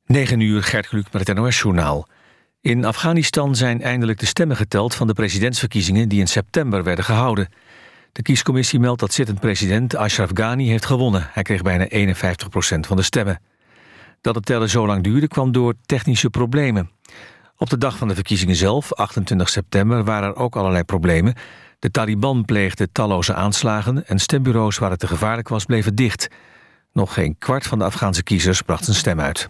9 uur, Gert Kluk met het NOS-journaal. In Afghanistan zijn eindelijk de stemmen geteld van de presidentsverkiezingen die in september werden gehouden. De kiescommissie meldt dat zittend president Ashraf Ghani heeft gewonnen. Hij kreeg bijna 51% van de stemmen. Dat het tellen zo lang duurde kwam door technische problemen. Op de dag van de verkiezingen zelf, 28 september, waren er ook allerlei problemen. De Taliban pleegden talloze aanslagen en stembureaus waar het te gevaarlijk was bleven dicht. Nog geen kwart van de Afghaanse kiezers bracht zijn stem uit.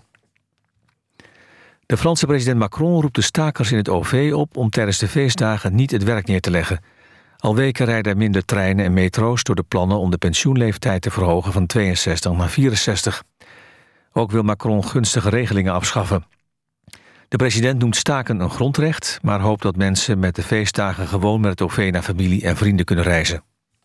De Franse president Macron roept de stakers in het OV op om tijdens de feestdagen niet het werk neer te leggen. Al weken rijden er minder treinen en metro's door de plannen om de pensioenleeftijd te verhogen van 62 naar 64. Ook wil Macron gunstige regelingen afschaffen. De president noemt staken een grondrecht, maar hoopt dat mensen met de feestdagen gewoon met het OV naar familie en vrienden kunnen reizen.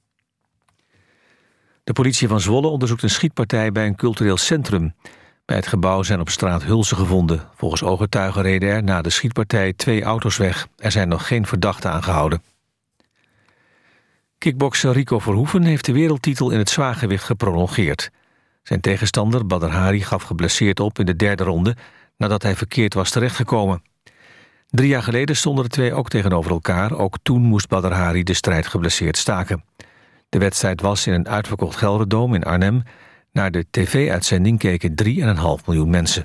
De politie van Zwolle onderzoekt een schietpartij bij een cultureel centrum. Bij het gebouw zijn op straat hulzen gevonden. Volgens ooggetuigen reden er na de schietpartij 2 auto's weg. Er zijn nog geen verdachten aangehouden. Kickbokser Rico Verhoeven heeft de wereldtitel in het zwaargewicht geprolongeerd. Zijn tegenstander Badr Hari gaf geblesseerd op in de 3e ronde nadat hij verkeerd was terechtgekomen. 3 jaar geleden stonden de twee ook tegenover elkaar. Ook toen moest Badr Hari de strijd geblesseerd staken. De wedstrijd was in een uitverkocht Gelderdoom in Arnhem. Naar de tv-uitzending keken 3,5 miljoen mensen.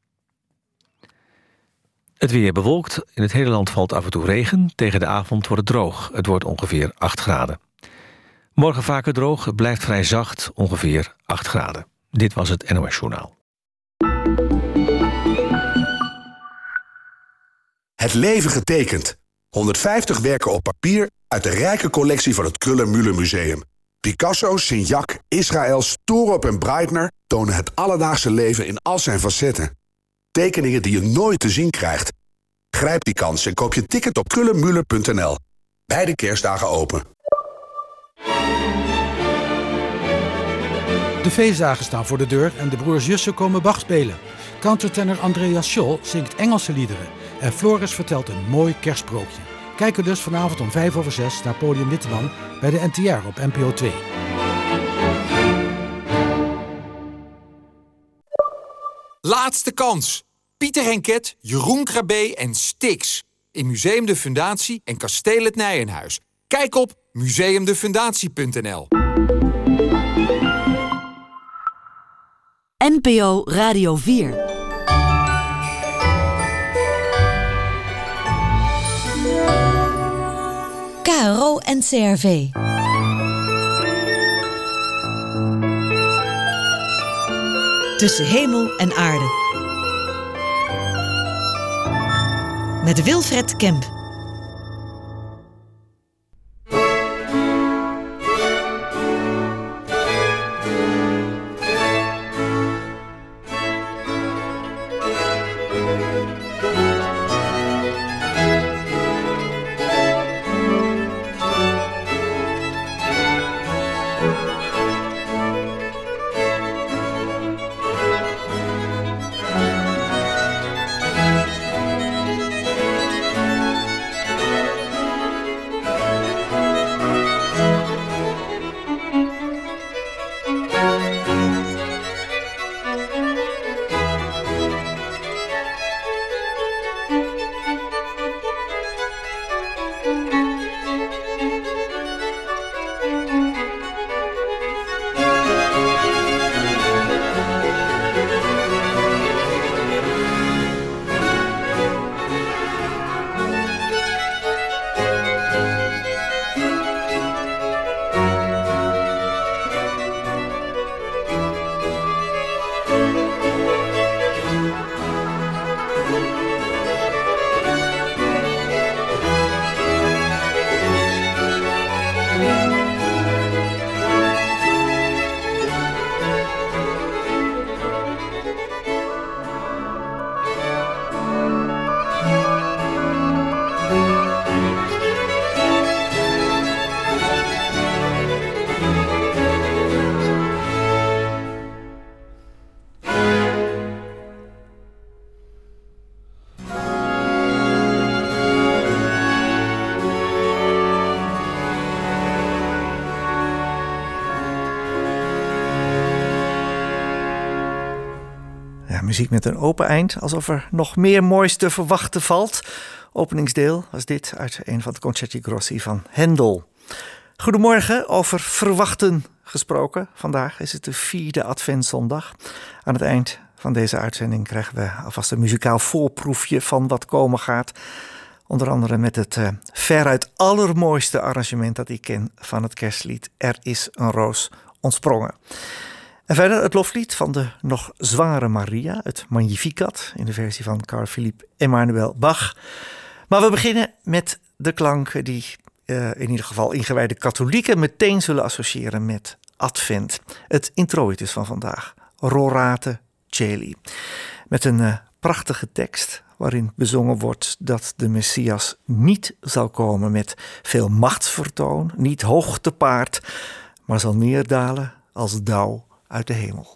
Het weer bewolkt. In het hele land valt af en toe regen. Tegen de avond wordt het droog. Het wordt ongeveer 8 graden. Morgen vaker droog. Het blijft vrij zacht. Ongeveer 8 graden. Dit was het NOS Journaal. Het leven getekend. 150 werken op papier uit de rijke collectie van het Kröller-Müller Museum. Picasso, Signac, Israëls, Toorop en Breitner tonen het alledaagse leven in al zijn facetten. Tekeningen die je nooit te zien krijgt. Grijp die kans en koop je ticket op kröllermuller.nl. Beide kerstdagen open. De feestdagen staan voor de deur en de broers Jussen komen Bach spelen. Countertenor Andreas Scholl zingt Engelse liederen. En Floris vertelt een mooi kerstsprookje. Kijk er dus vanavond om 5:05 naar Podium Witteman bij de NTR op NPO 2. Laatste kans. Pieter Henket, Jeroen Krabbe en Stix. In Museum de Fundatie en Kasteel het Nijenhuis. Kijk op museumdefundatie.nl. NPO Radio 4. KRO en CRV. Tussen hemel en aarde. Met Wilfred Kemp. Ja, muziek met een open eind, alsof er nog meer moois te verwachten valt. Openingsdeel was dit uit een van de Concerti Grossi van Händel. Goedemorgen, over verwachten gesproken. Vandaag is het de 4e adventszondag. Aan het eind van deze uitzending krijgen we alvast een muzikaal voorproefje van wat komen gaat. Onder andere met het veruit allermooiste arrangement dat ik ken van het kerstlied Er is een roos ontsprongen. En verder het loflied van de nog zwangere Maria, het Magnificat, in de versie van Carl Philipp Emanuel Bach. Maar we beginnen met de klanken die in ieder geval ingewijde katholieken meteen zullen associëren met Advent. Het introitus van vandaag, Rorate Caeli. Met een prachtige tekst waarin bezongen wordt dat de Messias niet zal komen met veel machtsvertoon, niet hoog te paard, maar zal neerdalen als dauw uit de hemel.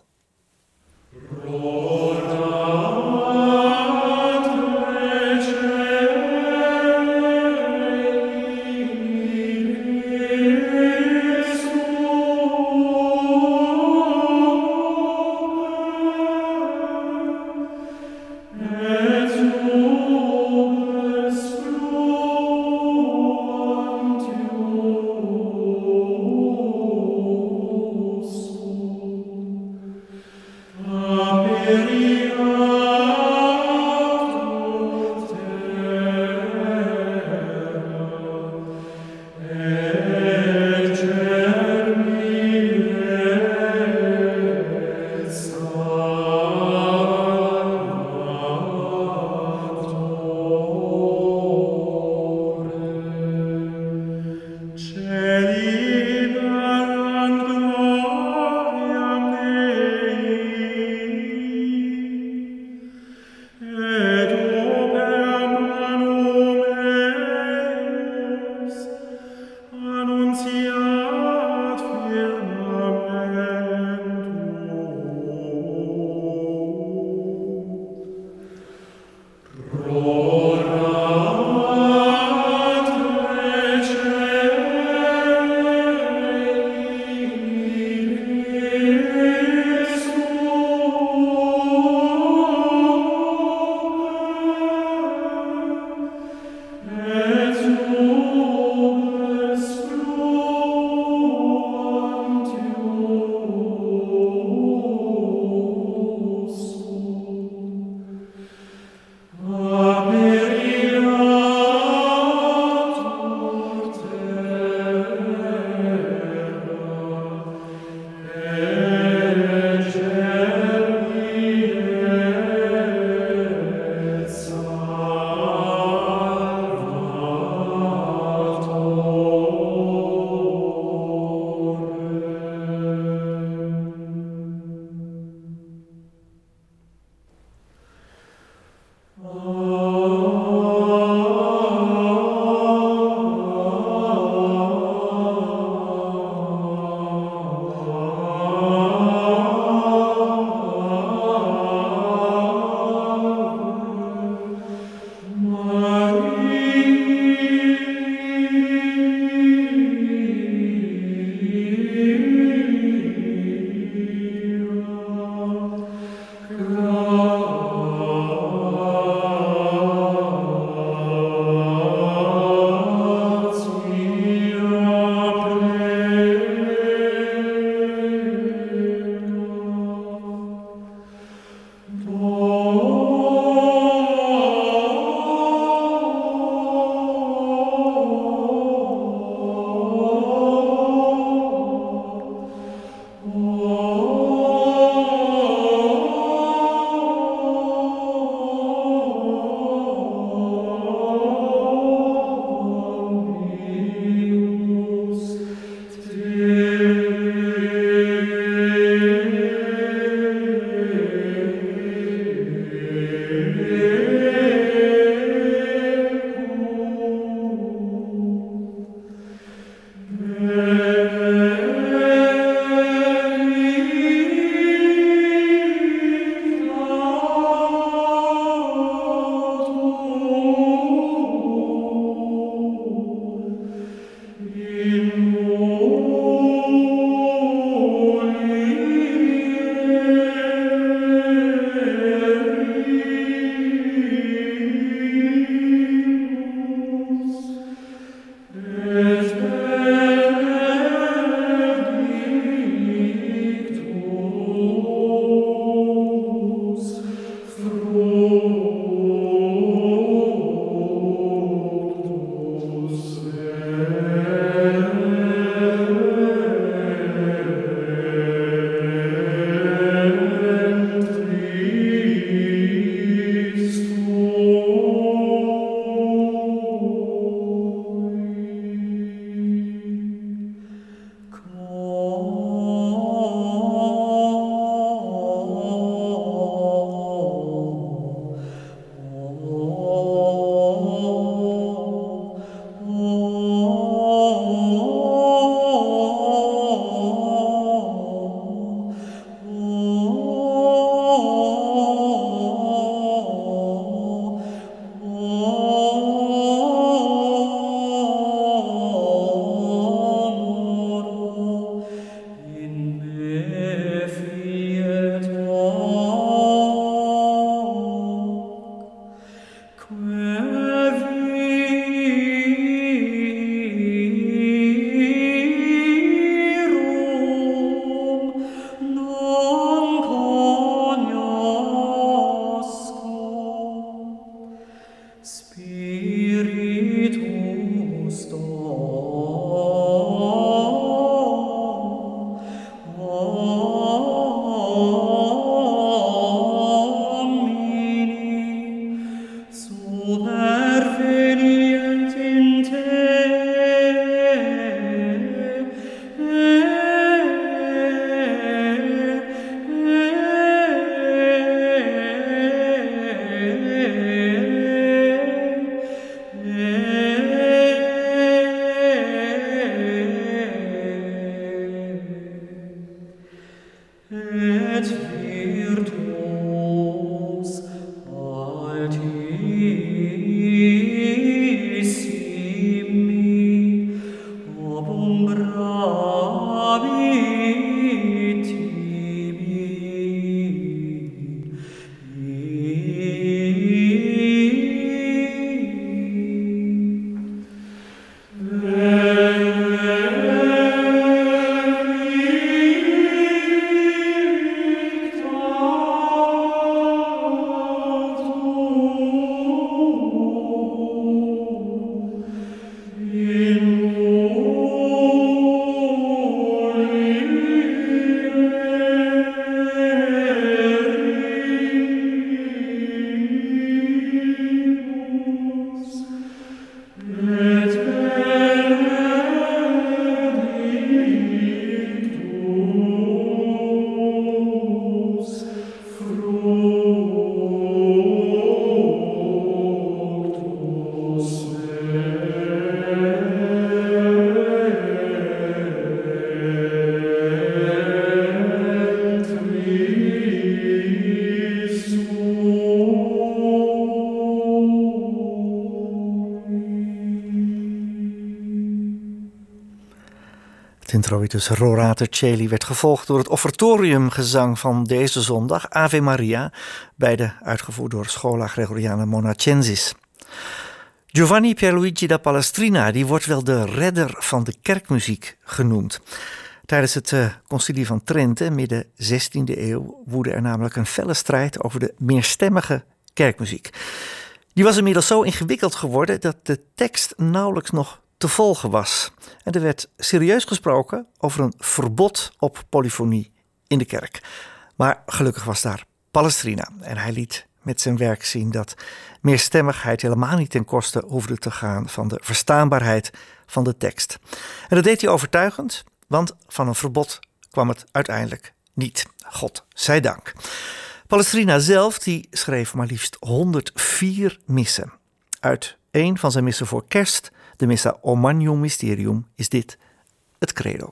Het introitus Rorate Caeli werd gevolgd door het offertoriumgezang van deze zondag, Ave Maria, beide uitgevoerd door Schola Gregoriana Monacensis. Giovanni Pierluigi da Palestrina, die wordt wel de redder van de kerkmuziek genoemd. Tijdens het concilie van Trente, midden 16e eeuw, woedde er namelijk een felle strijd over de meerstemmige kerkmuziek. Die was inmiddels zo ingewikkeld geworden dat de tekst nauwelijks nog te volgen was. En er werd serieus gesproken over een verbod op polyfonie in de kerk. Maar gelukkig was daar Palestrina en hij liet met zijn werk zien dat meerstemmigheid helemaal niet ten koste hoefde te gaan van de verstaanbaarheid van de tekst. En dat deed hij overtuigend, want van een verbod kwam het uiteindelijk niet. God zij dank. Palestrina zelf die schreef maar liefst 104 missen. Uit een van zijn missen voor kerst, de Missa Omnium Mysterium, is dit het credo.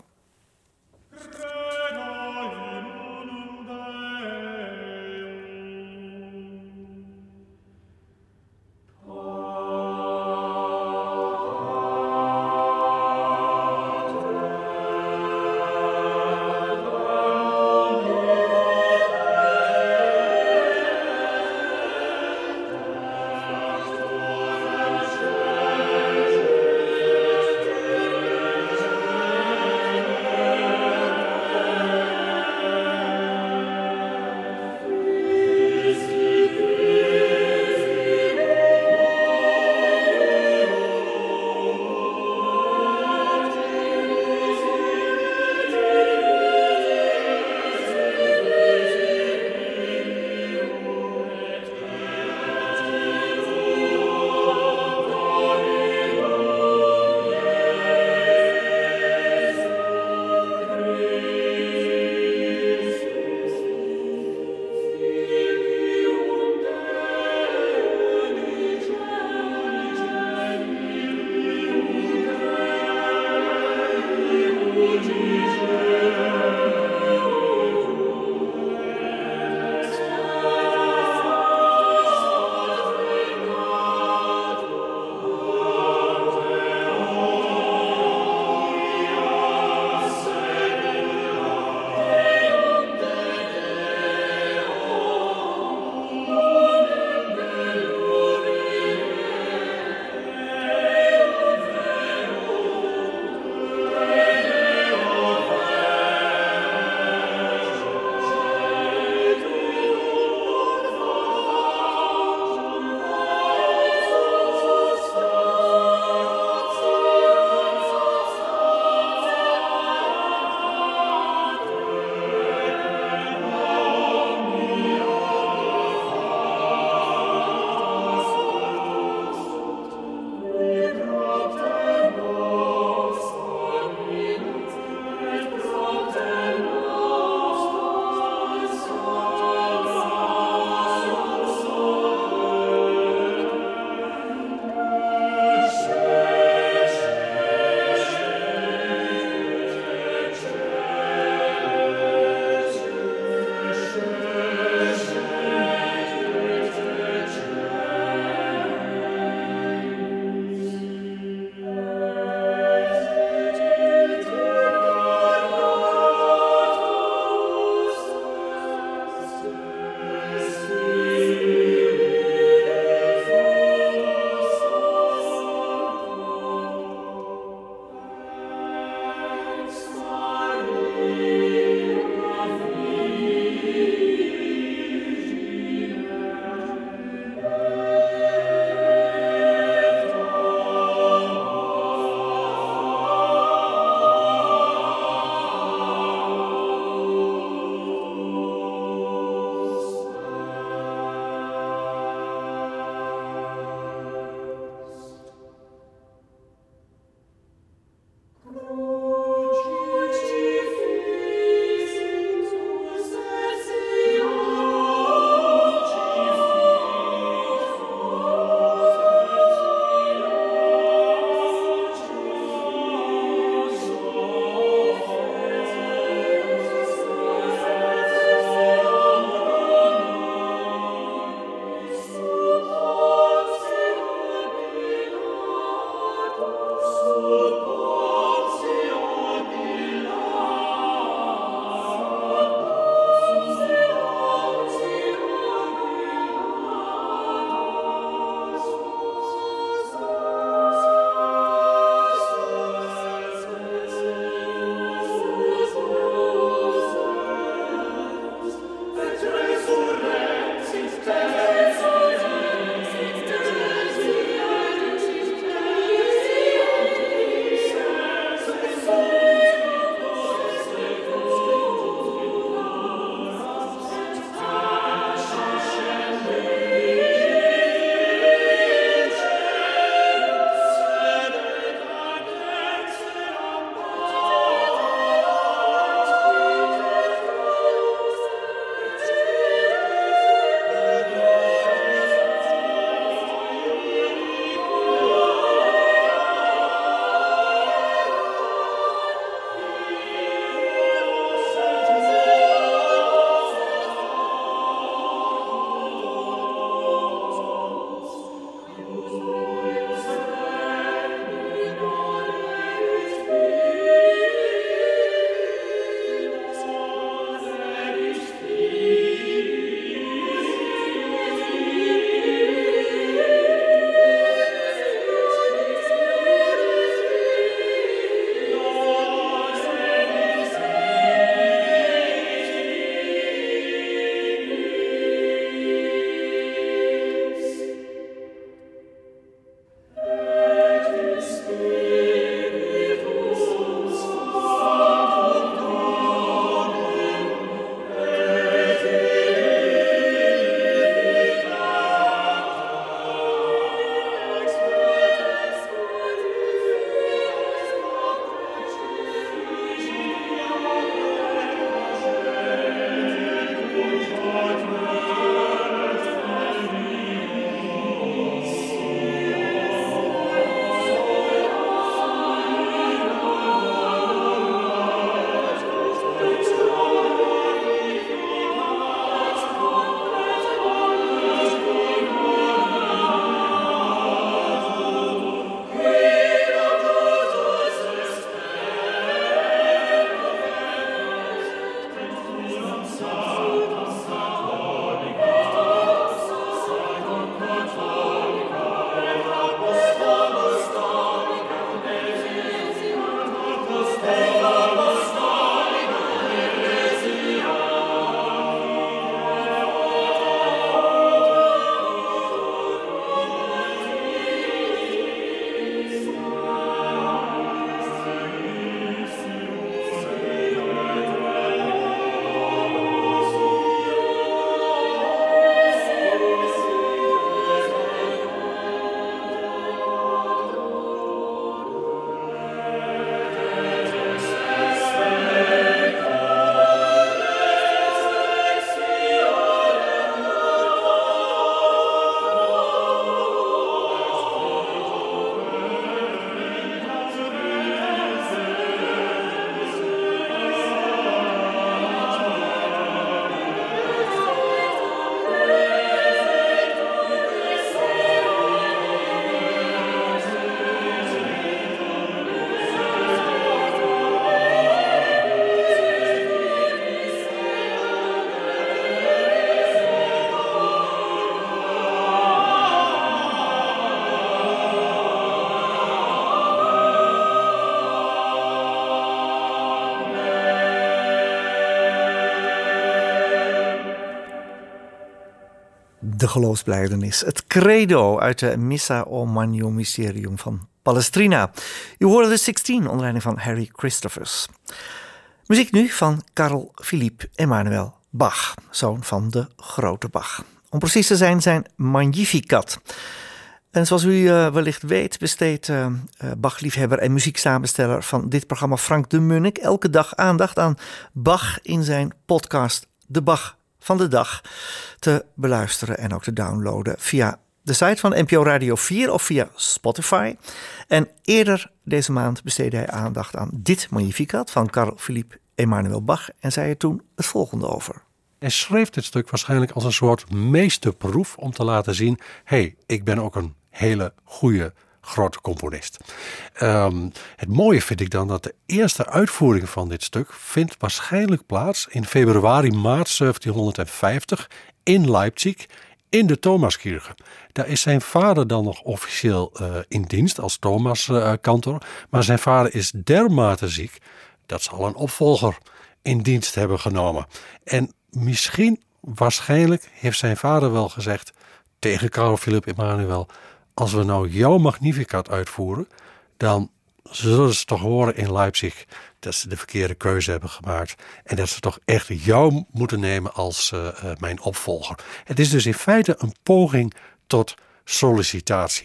de geloofsbelijdenis. Het credo uit de Missa o Magnum Mysterium van Palestrina. U hoorde de 16 onder leiding van Harry Christophers. Muziek nu van Carl Philipp Emanuel Bach, zoon van de grote Bach. Om precies te zijn Magnificat. En zoals u wellicht weet besteedt Bach-liefhebber en muzieksamensteller van dit programma Frank de Munnik elke dag aandacht aan Bach in zijn podcast De Bach van de Dag te beluisteren en ook te downloaden via de site van NPO Radio 4 of via Spotify. En eerder deze maand besteedde hij aandacht aan dit Magnificat van Carl Philipp Emanuel Bach en zei er toen het volgende over. Hij schreef dit stuk waarschijnlijk als een soort meesterproef om te laten zien, ik ben ook een hele goede grote componist. Het mooie vind ik dan dat de eerste uitvoering van dit stuk vindt waarschijnlijk plaats in maart 1750 in Leipzig in de Thomaskirche. Daar is zijn vader dan nog officieel in dienst als Thomaskantor, maar zijn vader is dermate ziek dat ze al een opvolger in dienst hebben genomen. En waarschijnlijk heeft zijn vader wel gezegd tegen Carl Philipp Emanuel, als we nou jouw Magnificat uitvoeren, dan zullen ze toch horen in Leipzig dat ze de verkeerde keuze hebben gemaakt. En dat ze toch echt jou moeten nemen als mijn opvolger. Het is dus in feite een poging tot sollicitatie.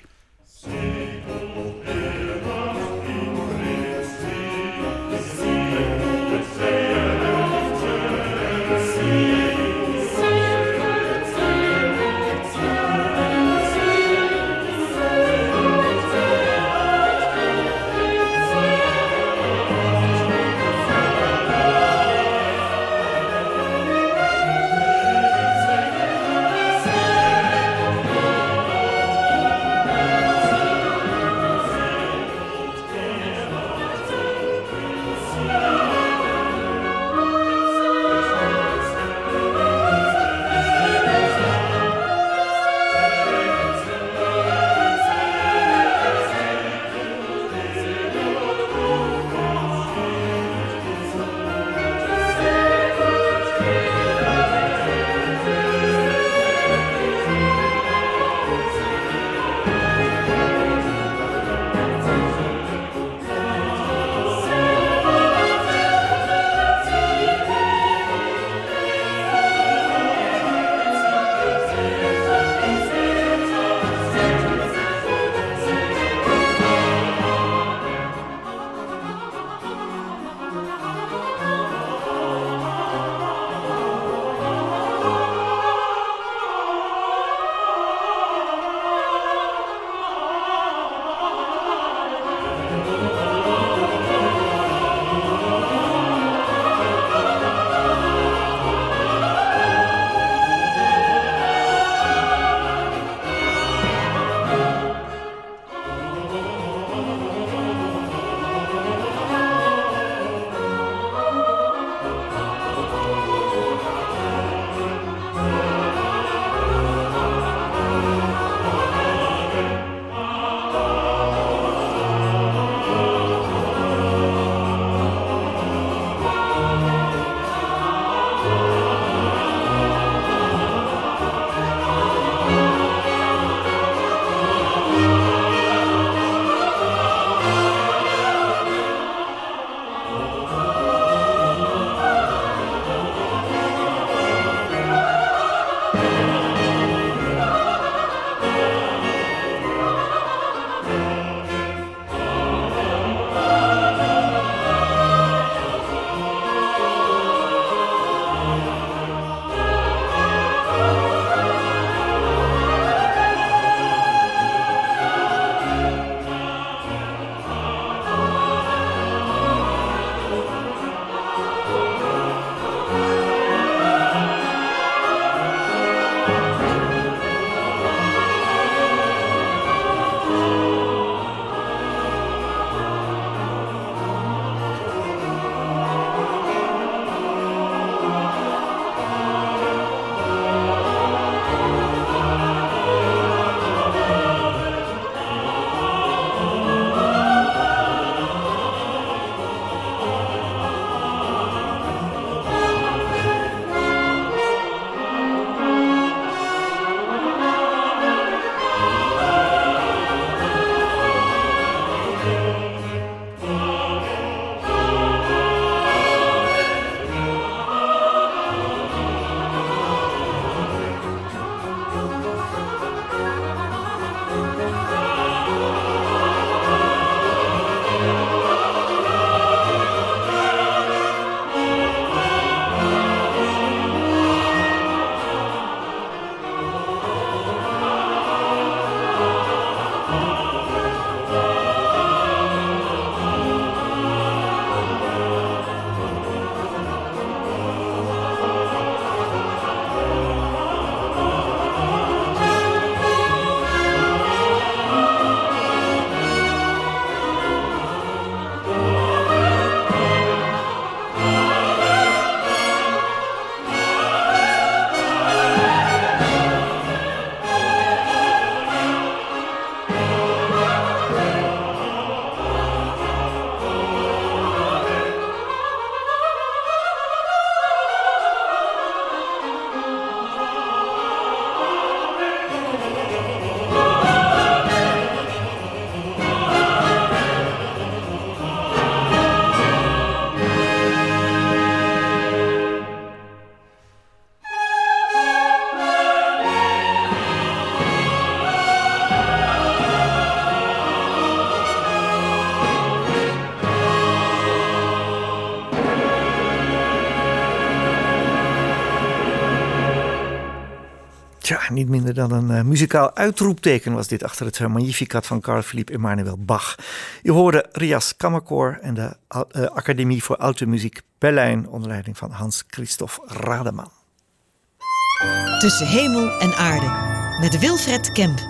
Tja, niet minder dan een muzikaal uitroepteken was dit achter het Magnificat van Carl Philipp Emanuel Bach. Je hoorde Rias Kammerkoor en de Academie voor Alte Muziek Berlijn onder leiding van Hans Christoph Rademan. Tussen hemel en aarde met Wilfred Kemp.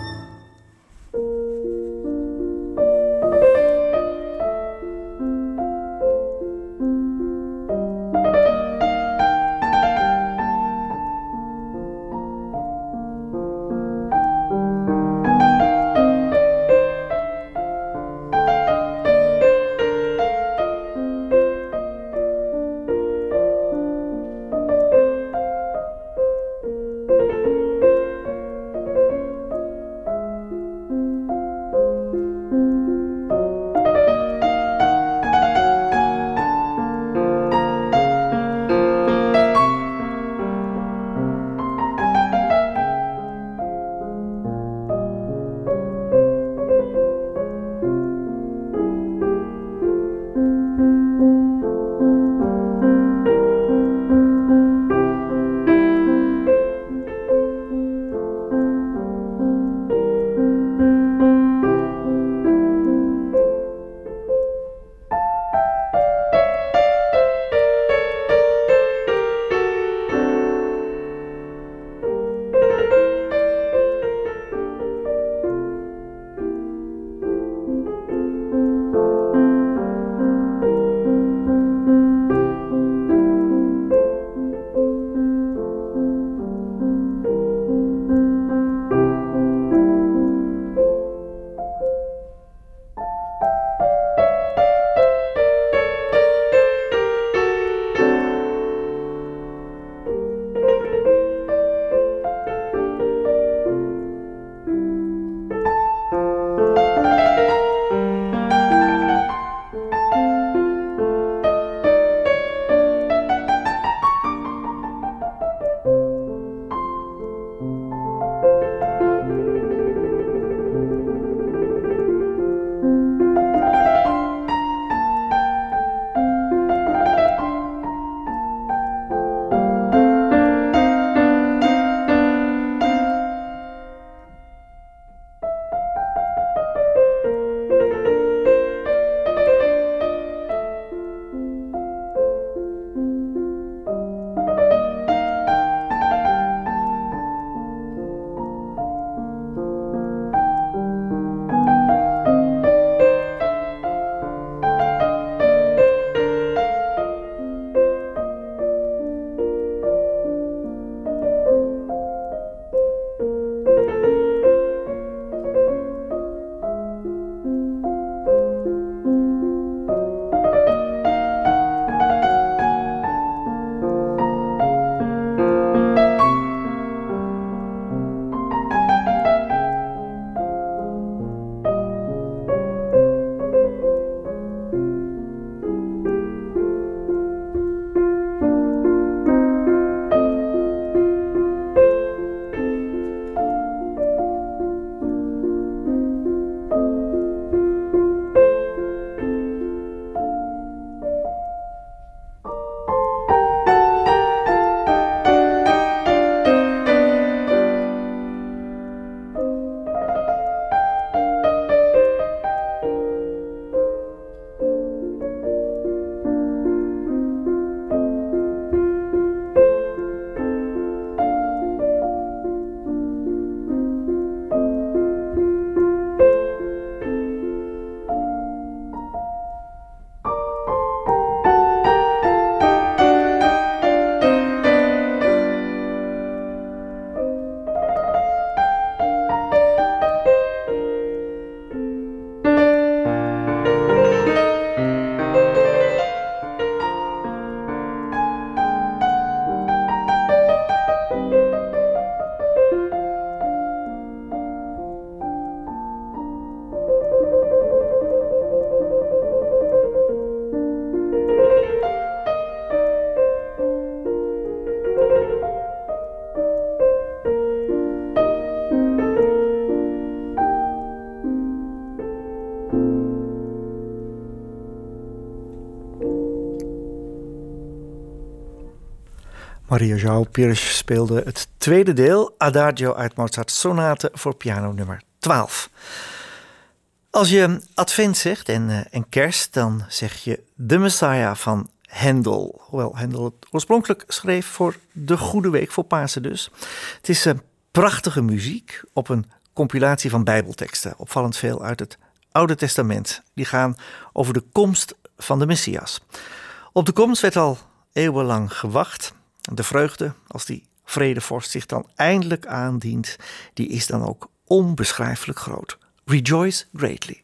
Maria João Pires speelde het tweede deel, Adagio uit Mozart's sonate voor piano nummer 12. Als je advent zegt en kerst, dan zeg je de Messiah van Händel. Hoewel Händel het oorspronkelijk schreef voor de Goede Week, voor Pasen dus. Het is prachtige muziek op een compilatie van bijbelteksten. Opvallend veel uit het Oude Testament. Die gaan over de komst van de Messias. Op de komst werd al eeuwenlang gewacht. De vreugde, als die vredevorst zich dan eindelijk aandient, die is dan ook onbeschrijfelijk groot. Rejoice greatly.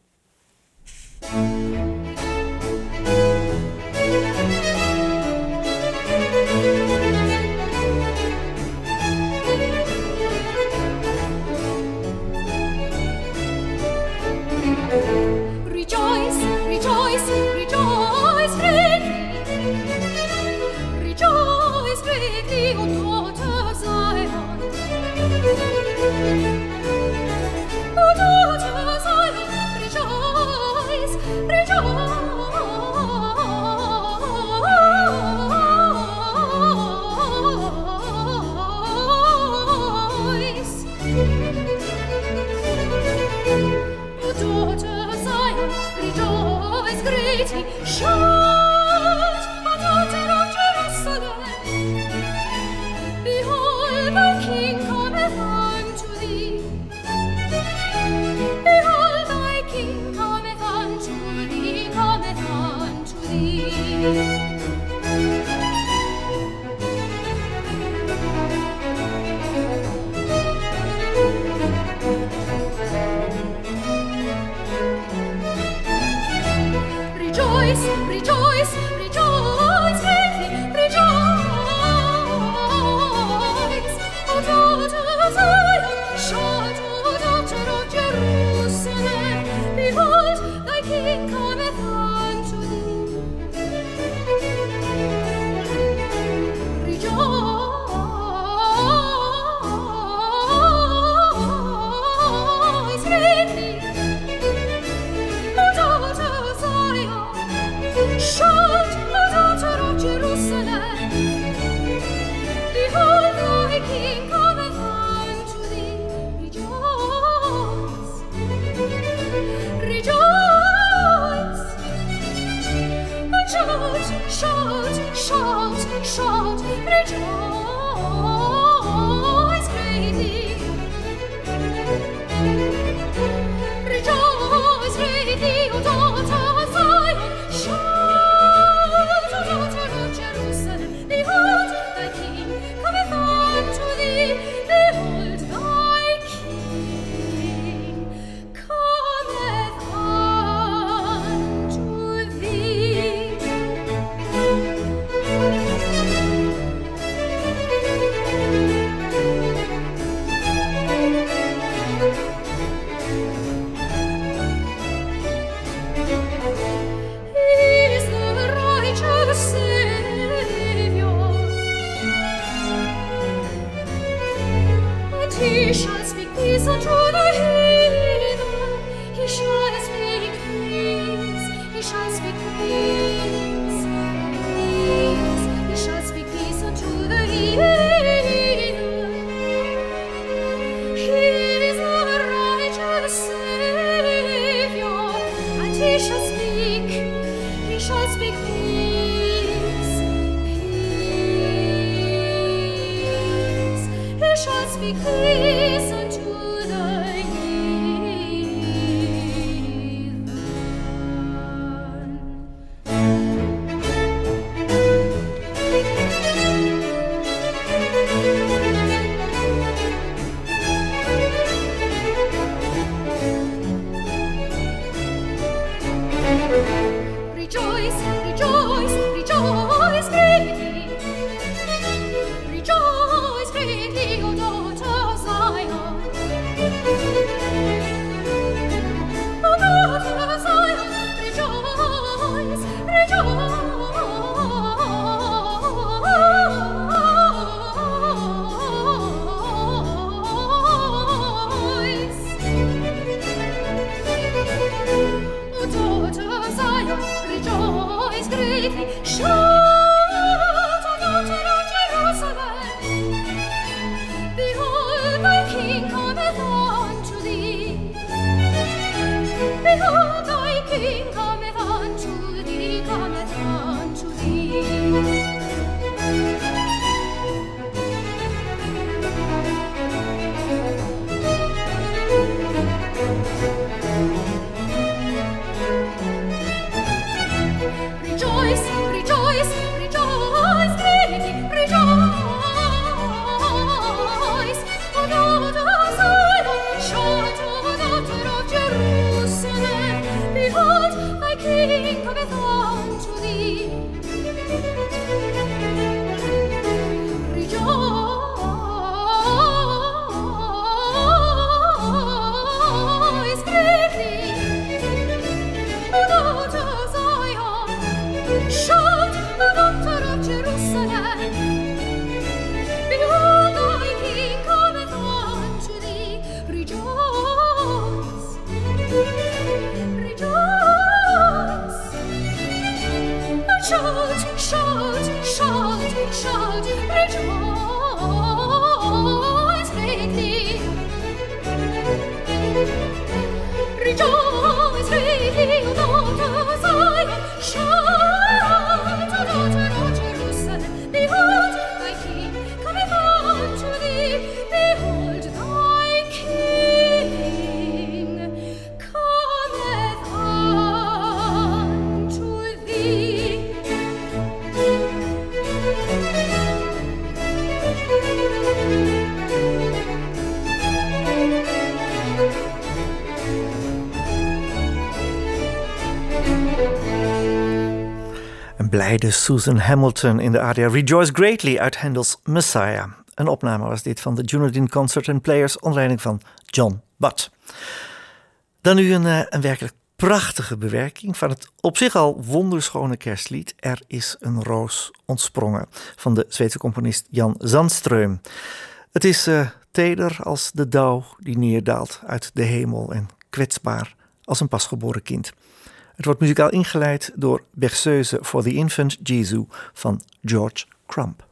blijde Susan Hamilton in de aria Rejoice Greatly uit Handel's Messiah. Een opname was dit van de Dunedin Concert and Players onder leiding van John Butt. Dan nu een werkelijk prachtige bewerking van het op zich al wonderschone kerstlied Er is een roos ontsprongen van de Zweedse componist Jan Zandström. Het is teder als de dauw die neerdaalt uit de hemel en kwetsbaar als een pasgeboren kind. Het wordt muzikaal ingeleid door Berceuse for the Infant Jesus van George Crumb.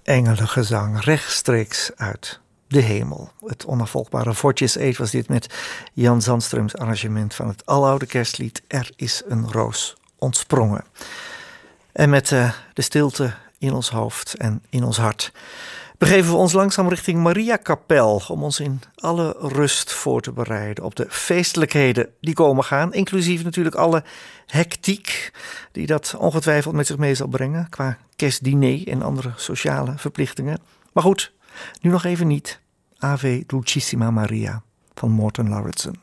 engelengezang rechtstreeks uit de hemel. Het onafvolgbare Fortjes-eed was dit met Jan Zandströms arrangement van het aloude kerstlied Er is een roos ontsprongen. En met de stilte in ons hoofd en in ons hart begeven we ons langzaam richting Mariakapel om ons in alle rust voor te bereiden op de feestelijkheden die komen gaan, inclusief natuurlijk alle hectiek die dat ongetwijfeld met zich mee zal brengen qua kerstdiner en andere sociale verplichtingen. Maar goed, nu nog even niet. Ave Dulcissima Maria van Morton Lauritsen.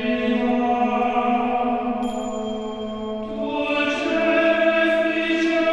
Dulce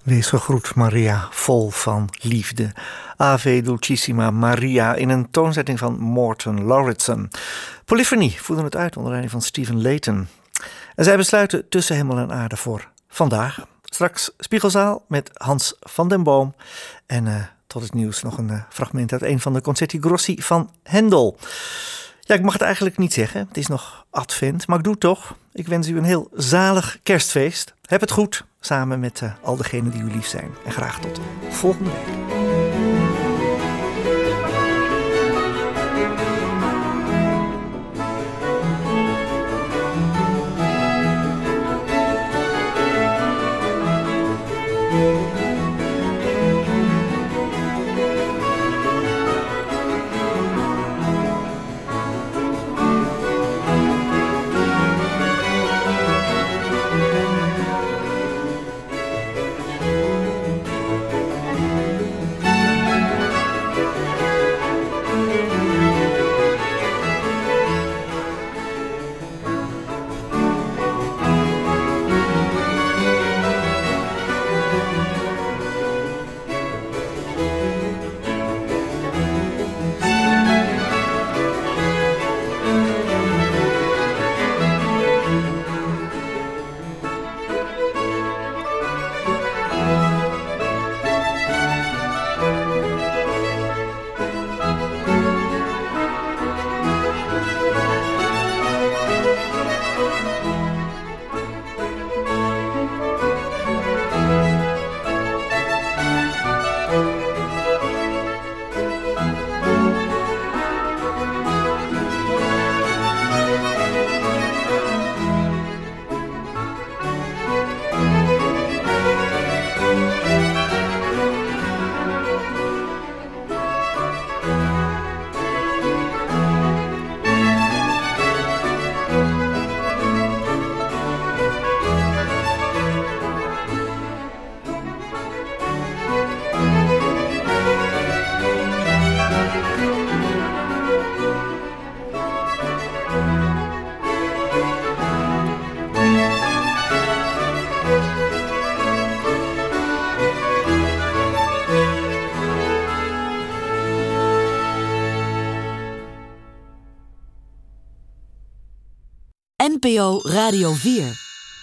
Wees gegroet, Maria, vol van liefde. Ave Dulcissima Maria in een toonzetting van Morton Lauritsen. Polyphonie voerde het uit onder leiding van Stephen Layton. En zij besluiten Tussen Hemel en Aarde voor vandaag. Straks Spiegelzaal met Hans van den Boom. En tot het nieuws nog een fragment uit een van de Concerti Grossi van Händel. Ja, ik mag het eigenlijk niet zeggen. Het is nog advent, maar ik doe het toch. Ik wens u een heel zalig kerstfeest. Heb het goed, samen met al degenen die u lief zijn. En graag tot volgende week. NPO Radio 4.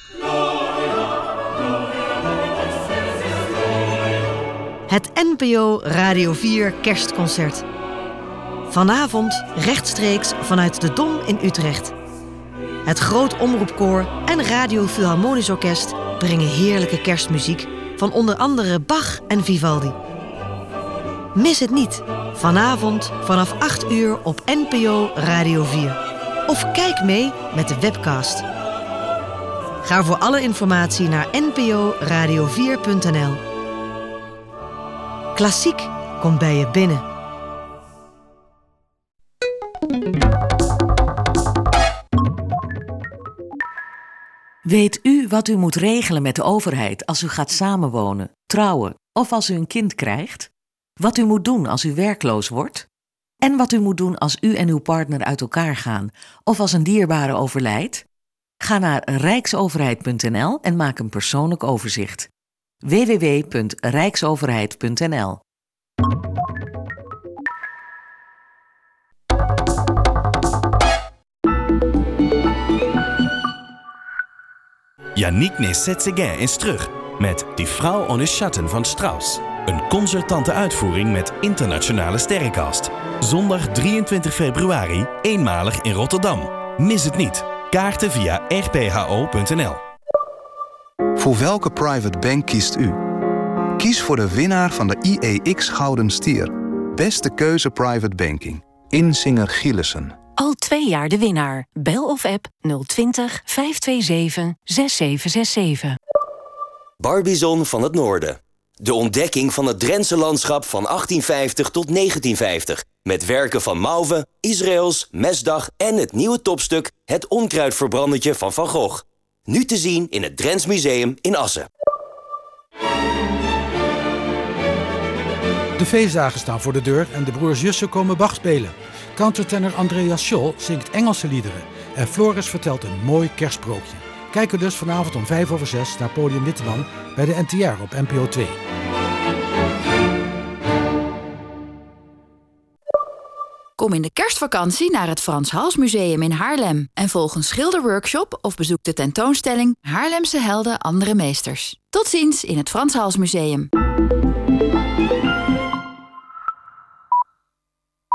Het NPO Radio 4 Kerstconcert. Vanavond rechtstreeks vanuit de Dom in Utrecht. Het Groot Omroepkoor en Radio Philharmonisch Orkest brengen heerlijke kerstmuziek van onder andere Bach en Vivaldi. Mis het niet. Vanavond vanaf 8 uur op NPO Radio 4. Of kijk mee met de webcast. Ga voor alle informatie naar nporadio4.nl. Klassiek komt bij je binnen. Weet u wat u moet regelen met de overheid als u gaat samenwonen, trouwen of als u een kind krijgt? Wat u moet doen als u werkloos wordt? En wat u moet doen als u en uw partner uit elkaar gaan of als een dierbare overlijdt? Ga naar rijksoverheid.nl en maak een persoonlijk overzicht. www.rijksoverheid.nl. Yannick Nézet-Séguin is terug met Die Frau ohne Schatten van Strauss. Een concertante uitvoering met internationale sterrencast. Zondag 23 februari, eenmalig in Rotterdam. Mis het niet. Kaarten via rpho.nl. Voor welke private bank kiest u? Kies voor de winnaar van de IEX Gouden Stier. Beste keuze private banking. Insinger Gielissen. Al 2 jaar de winnaar. Bel of app 020 527 6767. Barbizon van het Noorden. De ontdekking van het Drentse landschap van 1850 tot 1950. Met werken van Mauve, Israëls, Mesdag en het nieuwe topstuk Het Onkruidverbrandertje van Van Gogh. Nu te zien in het Drents Museum in Assen. De feestdagen staan voor de deur en de broers Jussen komen Bach spelen. Countertenor Andreas Scholl zingt Engelse liederen. En Floris vertelt een mooi kerstsprookje. Kijk er dus vanavond om 5:05 naar Podium Witteman bij de NTR op NPO 2. Kom in de kerstvakantie naar het Frans Hals Museum in Haarlem en volg een schilderworkshop of bezoek de tentoonstelling Haarlemse helden, andere meesters. Tot ziens in het Frans Hals Museum.